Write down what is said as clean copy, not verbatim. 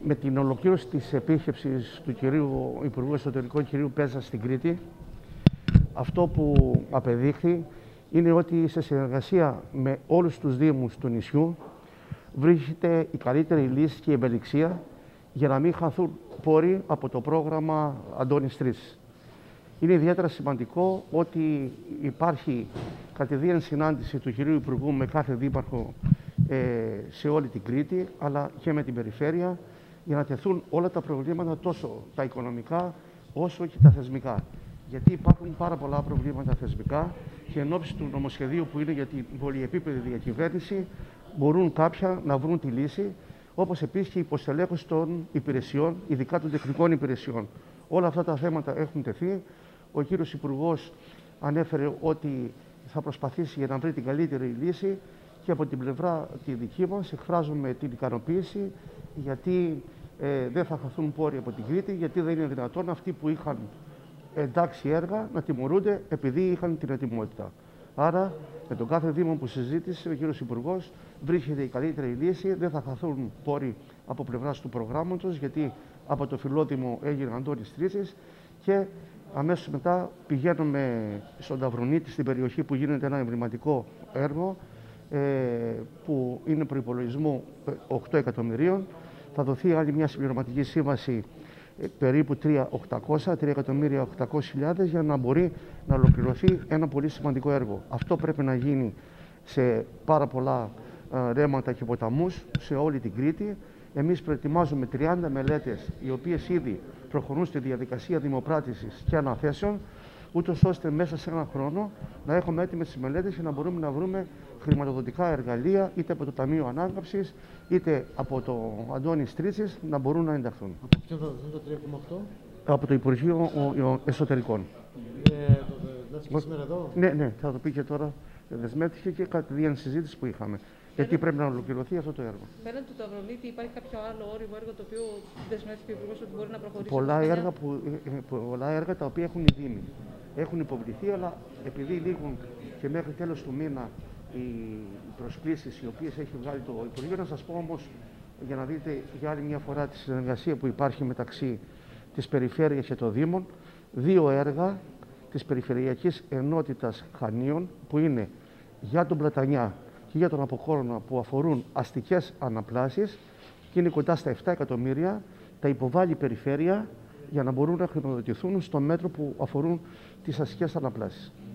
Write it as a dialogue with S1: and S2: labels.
S1: με την ολοκλήρωση της επίσκεψης του κυρίου Υπουργού Εσωτερικών, κυρίου Πέζα, στην Κρήτη, αυτό που απεδείχθη είναι ότι σε συνεργασία με όλους τους Δήμους του νησιού βρίσκεται η καλύτερη λύση και η ευελιξία για να μην χαθούν πόροι από το πρόγραμμα Αντώνης Τρίσης. Είναι ιδιαίτερα σημαντικό ότι υπάρχει κατηδίαν συνάντηση του κυρίου Υπουργού με κάθε δήμαρχο σε όλη την Κρήτη, αλλά και με την περιφέρεια, για να τεθούν όλα τα προβλήματα, τόσο τα οικονομικά όσο και τα θεσμικά. Γιατί υπάρχουν πάρα πολλά προβλήματα θεσμικά και εν ώψη του νομοσχεδίου που είναι για την πολυεπίπεδη διακυβέρνηση μπορούν κάποια να βρουν τη λύση, όπως επίσης και η υποστελέχωση των υπηρεσιών, ειδικά των τεχνικών υπηρεσιών. Όλα αυτά τα θέματα έχουν τεθεί. Ο κύριος Υπουργός ανέφερε ότι θα προσπαθήσει για να βρει την καλύτερη λύση και από την πλευρά τη δική μας εκφράζουμε την ικανοποίηση, γιατί δεν θα χαθούν πόροι από την Κρήτη, γιατί δεν είναι δυνατόν αυτοί που είχαν εντάξει έργα να τιμωρούνται επειδή είχαν την ετοιμότητα. Άρα, με τον κάθε Δήμο που συζήτησε ο κύριος Υπουργός, βρίσκεται η καλύτερη λύση. Δεν θα χαθούν πόροι από πλευράς του προγράμματος, γιατί από το Φιλόδημο έγινε Αντώνης Τρίσης και αμέσως μετά πηγαίνουμε στον Ταυρονίτη, στην περιοχή που γίνεται ένα εμβληματικό έργο, που είναι προϋπολογισμό 8 εκατομμυρίων. Θα δοθεί άλλη μια συμπληρωματική σύμβαση περίπου 3.800.000 για να μπορεί να ολοκληρωθεί ένα πολύ σημαντικό έργο. Αυτό πρέπει να γίνει σε πάρα πολλά ρέματα και ποταμούς σε όλη την Κρήτη. Εμείς προετοιμάζουμε 30 μελέτες, οι οποίες ήδη προχωρούν στη διαδικασία δημοπράτησης και αναθέσεων, ούτως ώστε μέσα σε ένα χρόνο να έχουμε έτοιμες τις μελέτες και να μπορούμε να βρούμε χρηματοδοτικά εργαλεία, είτε από το Ταμείο Ανάκαμψης, είτε από το Αντώνης Τρίσης, να μπορούν να ενταχθούν.
S2: Από ποιον θα δοθούν το 3,8?
S1: Από το Υπουργείο Εσωτερικών.
S2: Δεσμεύτηκε σήμερα εδώ?
S1: Ναι, θα το πει και τώρα. Δεσμεύτηκε και κατά τη συζήτηση που είχαμε. Γιατί πρέπει να ολοκληρωθεί αυτό το έργο.
S3: Πέραν του Ταυρολίτη, υπάρχει κάποιο άλλο όριμο έργο το οποίο δεσμεύτηκε ο Υπουργός ότι μπορεί να προχωρήσει?
S1: Πολλά έργα τα οποία έχουν οι Δήμοι. Έχουν υποβληθεί, αλλά επειδή λήγουν και μέχρι τέλος του μήνα οι προσκλήσεις οι οποίες έχει βγάλει το Υπουργείο, να σας πω όμως, για να δείτε για άλλη μια φορά τη συνεργασία που υπάρχει μεταξύ της Περιφέρειας και των Δήμων, 2 έργα της Περιφερειακής Ενότητας Χανίων, που είναι για τον Πλατανιά και για τον Αποχώρωνα, που αφορούν αστικές αναπλάσεις και είναι κοντά στα 7 εκατομμύρια, τα υποβάλλει η Περιφέρεια για να μπορούν να χρηματοδοτηθούν στο μέτρο που αφορούν τις αστικές αναπλάσεις.